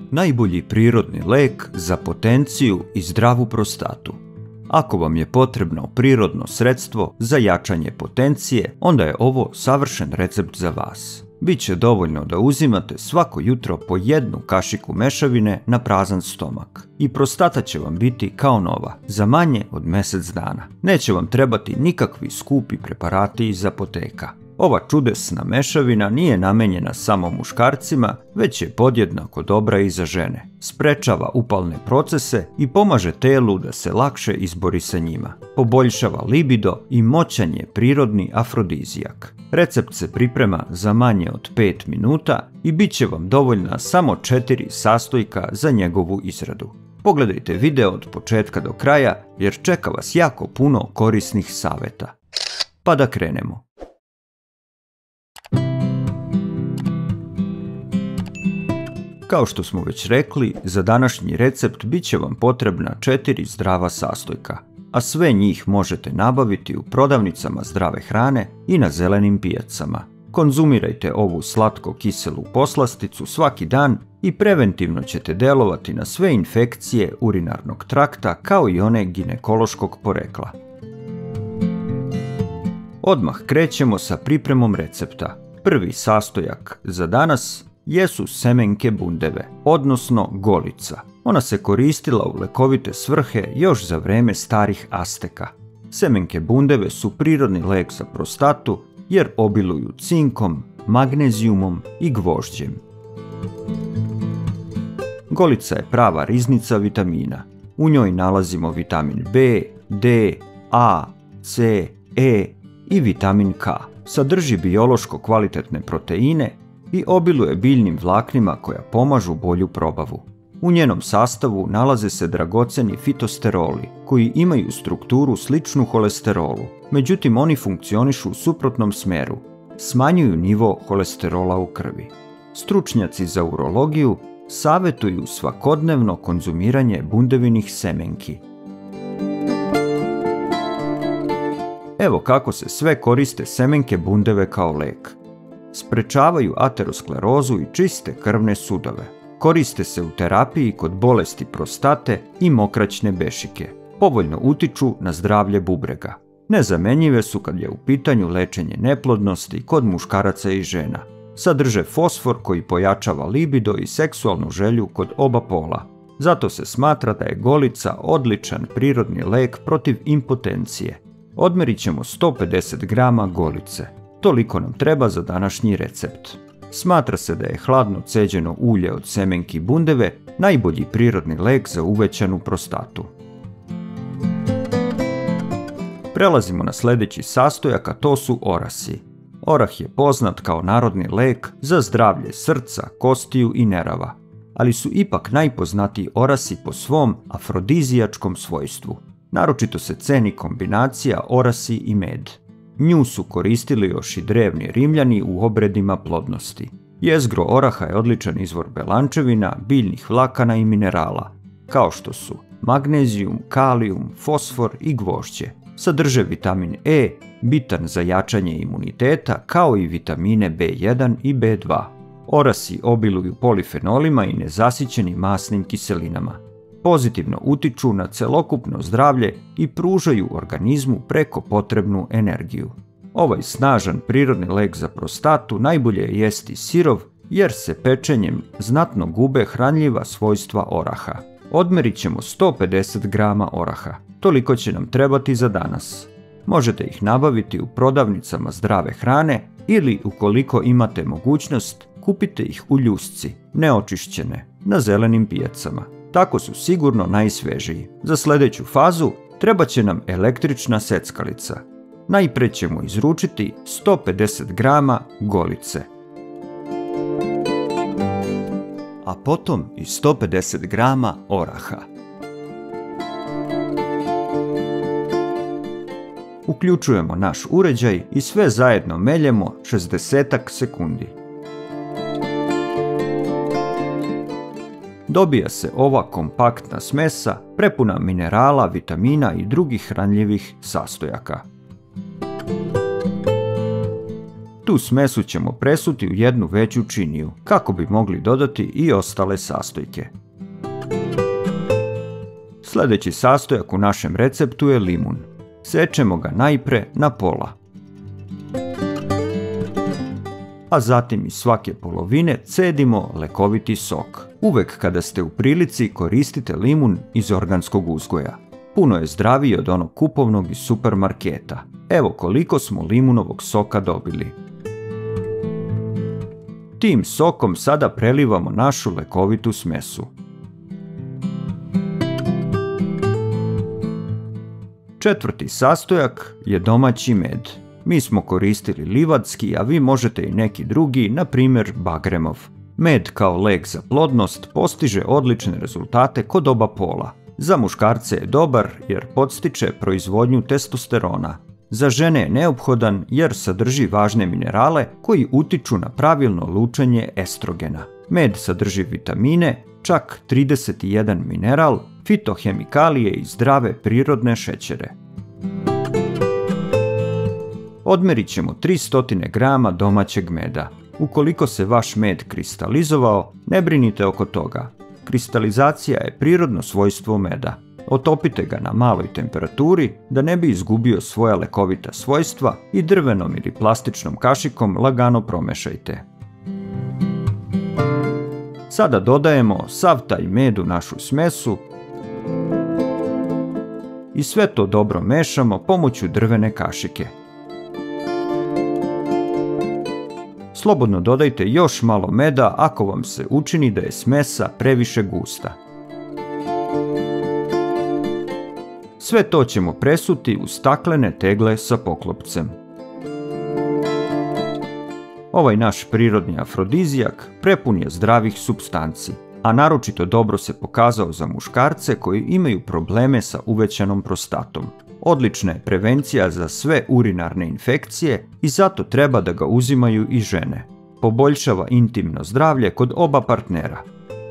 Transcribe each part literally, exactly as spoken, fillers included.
najbolji prirodni lek za potenciju i zdravu prostatu. Ako vam je potrebno prirodno sredstvo za jačanje potencije, onda je ovo savršen recept za vas. Biće dovoljno da uzimate svako jutro po jednu kašiku mešavine na prazan stomak i prostata će vam biti kao nova za manje od mjesec dana. Neće vam trebati nikakvi skupi preparati iz apoteka. Ova čudesna mešavina nije namenjena samo muškarcima, već je podjednako dobra i za žene. Sprečava upalne procese i pomaže telu da se lakše izbori sa njima. Poboljšava libido i moćan je prirodni afrodizijak. Recept se priprema za manje od pet minuta i bit će vam dovoljna samo četiri sastojka za njegovu izradu. Pogledajte video od početka do kraja jer čeka vas jako puno korisnih savjeta. Pa da krenemo. Kao što smo već rekli, za današnji recept bit će vam potrebna četiri zdrava sastojka, a sve njih možete nabaviti u prodavnicama zdrave hrane i na zelenim pijacama. Konzumirajte ovu slatko-kiselu poslasticu svaki dan i preventivno ćete delovati na sve infekcije urinarnog trakta kao i one ginekološkog porekla. Odmah krećemo sa pripremom recepta. Prvi sastojak za danas jesu semenke bundeve, odnosno golica. Ona se koristila u lekovite svrhe još za vreme starih Azteka. Semenke bundeve su prirodni lek za prostatu jer obiluju cinkom, magnezijumom i gvožđem. Golica je prava riznica vitamina. U njoj nalazimo vitamin B, D, A, C, E i vitamin K. Sadrži biološko kvalitetne proteine i obiluje biljnim vlaknima koja pomažu bolju probavu. U njenom sastavu nalaze se dragoceni fitosteroli koji imaju strukturu sličnu holesterolu, međutim oni funkcionišu u suprotnom smeru, smanjuju nivo holesterola u krvi. Stručnjaci za urologiju savjetuju svakodnevno konzumiranje bundevinih semenki. Evo kako se sve koriste semenke bundeve kao lek. Sprečavaju aterosklerozu i čiste krvne sudove. Koriste se u terapiji kod bolesti prostate i mokraćne bešike. Povoljno utiču na zdravlje bubrega. Nezamenjive su kad je u pitanju lečenje neplodnosti kod muškaraca i žena. Sadrže fosfor koji pojačava libido i seksualnu želju kod oba pola. Zato se smatra da je golica odličan prirodni lek protiv impotencije. Odmerit ćemo sto pedeset grama golice. Toliko nam treba za današnji recept. Smatra se da je hladno ceđeno ulje od semenki bundeve najbolji prirodni lek za uvećanu prostatu. Prelazimo na sljedeći sastojak, a to su orasi. Orah je poznat kao narodni lek za zdravlje srca, kostiju i nerava, ali su ipak najpoznatiji orasi po svom afrodizijačkom svojstvu. Naročito se ceni kombinacija orasi i med. Nju su koristili još i drevni Rimljani u obredima plodnosti. Jezgro oraha je odličan izvor belančevina, biljnih vlakana i minerala, kao što su magnezijum, kalijum, fosfor i gvožđe. Sadrže vitamin E, bitan za jačanje imuniteta, kao i vitamine B jedan i B dva. Orasi obiluju polifenolima i nezasićenim masnim kiselinama. Pozitivno utiču na celokupno zdravlje i pružaju organizmu preko potrebnu energiju. Ovaj snažan prirodni lek za prostatu najbolje je jesti sirov jer se pečenjem znatno gube hranljiva svojstva oraha. Odmerit ćemo sto pedeset grama oraha. Toliko će nam trebati za danas. Možete ih nabaviti u prodavnicama zdrave hrane ili ukoliko imate mogućnost kupite ih u ljusci, neočišćene, na zelenim pijacama. Tako su sigurno najsvežiji. Za sljedeću fazu treba će nam električna seckalica. Najprije ćemo izručiti sto pedeset grama golice, a potom i sto pedeset grama oraha. Uključujemo naš uređaj i sve zajedno meljemo šezdeset sekundi. Dobija se ova kompaktna smesa prepuna minerala, vitamina i drugih hranljivih sastojaka. Tu smesu ćemo presuti u jednu veću činiju, kako bi mogli dodati i ostale sastojke. Sljedeći sastojak u našem receptu je limun. Sečemo ga najpre na pola. A zatim iz svake polovine cedimo lekoviti sok. Uvek kada ste u prilici koristite limun iz organskog uzgoja. Puno je zdraviji od onog kupovnog iz supermarketa. Evo koliko smo limunovog soka dobili. Tim sokom sada prelivamo našu lekovitu smesu. Četvrti sastojak je domaći med. Mi smo koristili livadski, a vi možete i neki drugi, na primjer bagremov. Med kao lek za plodnost postiže odlične rezultate kod oba pola. Za muškarce je dobar jer podstiče proizvodnju testosterona. Za žene je neophodan jer sadrži važne minerale koji utiču na pravilno lučenje estrogena. Med sadrži vitamine, čak trideset jedan mineral, fitohemikalije i zdrave prirodne šećere. Odmerit ćemo tristo grama domaćeg meda. Ukoliko se vaš med kristalizovao, ne brinite oko toga. Kristalizacija je prirodno svojstvo meda. Otopite ga na maloj temperaturi da ne bi izgubio svoja lekovita svojstva i drvenom ili plastičnom kašikom lagano promešajte. Sada dodajemo sav taj med u našu smesu i sve to dobro mešamo pomoću drvene kašike. Slobodno dodajte još malo meda ako vam se učini da je smesa previše gusta. Sve to ćemo presuti u staklene tegle sa poklopcem. Ovaj naš prirodni afrodizijak prepun je zdravih supstanci, a naročito dobro se pokazao za muškarce koji imaju probleme sa uvećanom prostatom. Odlična je prevencija za sve urinarne infekcije i zato treba da ga uzimaju i žene. Poboljšava intimno zdravlje kod oba partnera.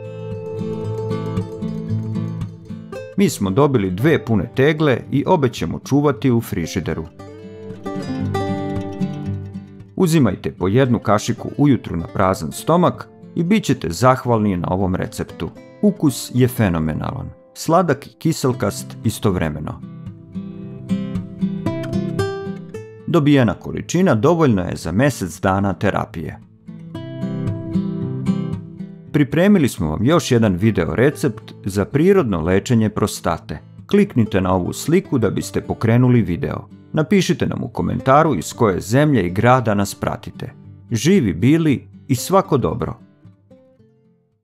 Mi smo dobili dve pune tegle i obe ćemo čuvati u frižideru. Uzimajte po jednu kašiku ujutru na prazan stomak i bit ćete zahvalni na ovom receptu. Ukus je fenomenalan, sladak i kiselkast istovremeno. Dobijena količina dovoljna je za mjesec dana terapije. Pripremili smo vam još jedan video recept za prirodno lečenje prostate. Kliknite na ovu sliku da biste pokrenuli video. Napišite nam u komentaru iz koje zemlje i grada nas pratite. Živi bili i svako dobro!